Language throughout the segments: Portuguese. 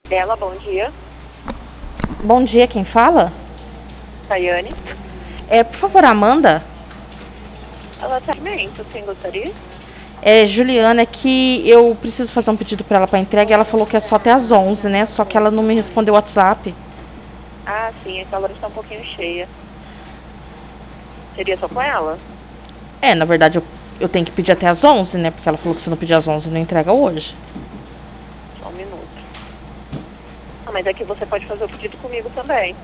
Bela, bom dia. Bom dia, quem fala? Tayane. Por favor, Amanda. Ela tá bem, quem gostaria? Juliana, é que eu preciso fazer um pedido para ela para entrega. Ela falou que é só até às 11, né? Só que ela não me respondeu o WhatsApp. Ah, sim, essa hora está um pouquinho cheia. Seria só com ela? Na verdade, eu tenho que pedir até às 11, né? Porque ela falou que se não pedir às 11 não entrega hoje. Só um minuto. Ah, mas é que você pode fazer o pedido comigo também.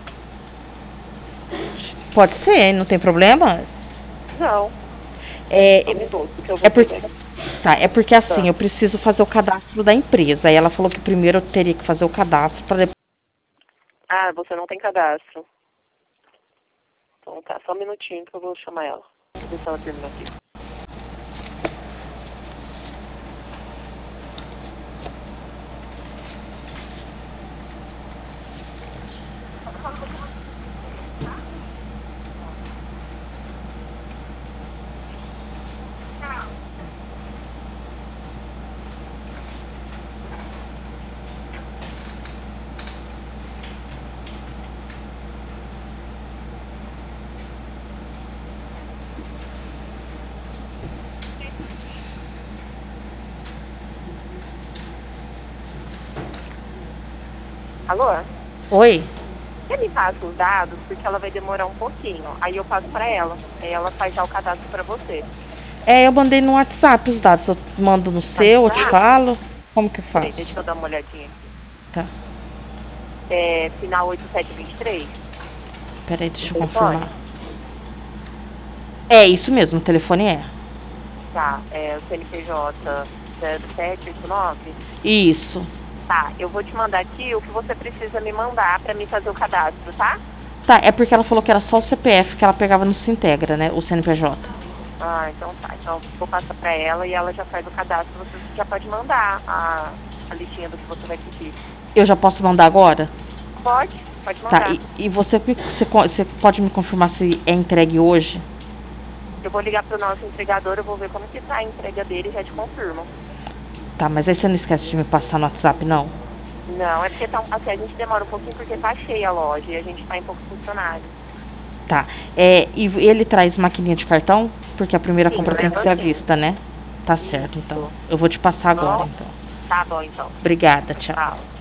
Pode ser, não tem problema? Não. É, Só um minuto, que eu é, vou por, pegar. tá, é porque assim, Tá. eu preciso fazer o cadastro da empresa. Aí ela falou que primeiro eu teria que fazer o cadastro para depois. Ah, você não tem cadastro. Então tá, só um minutinho que eu vou chamar ela. Ver se ela termina aqui. Alô? Oi? Você me passa os dados, porque ela vai demorar um pouquinho. Aí eu passo pra ela. Aí ela faz já o cadastro pra você. Eu mandei no WhatsApp os dados. Eu mando no seu, eu te WhatsApp? falo. Como que eu Peraí, faço? deixa eu dar uma olhadinha aqui. Tá. É, final 8723, Peraí, o deixa eu confirmar. telefone? É isso mesmo, o telefone é. Tá, é o CNPJ 0789. Isso. Tá, eu vou te mandar aqui o que você precisa me mandar pra mim fazer o cadastro, tá? Tá, é porque ela falou que era só o CPF que ela pegava no Sintegra, né? O CNPJ. Ah, então tá. Então eu vou passar pra ela e ela já faz o cadastro. Você já pode mandar a listinha do que você vai pedir. Eu já posso mandar agora? Pode Tá, mandar. e você pode me confirmar se é entregue hoje? Eu vou ligar pro nosso entregador, eu vou ver como que tá a entrega dele e já te confirmo. Tá, mas aí você não esquece de me passar no WhatsApp, não? Não, é porque tá, assim, a gente demora um pouquinho porque tá cheia a loja e a gente tá em poucos funcionários. Tá. E ele traz maquininha de cartão? Porque a primeira Sim, compra tem que ser à leva sim. vista, né? Tá certo, então. Isso. Eu vou te passar agora, Bom, então. tá bom então. Obrigada, tchau. Tchau.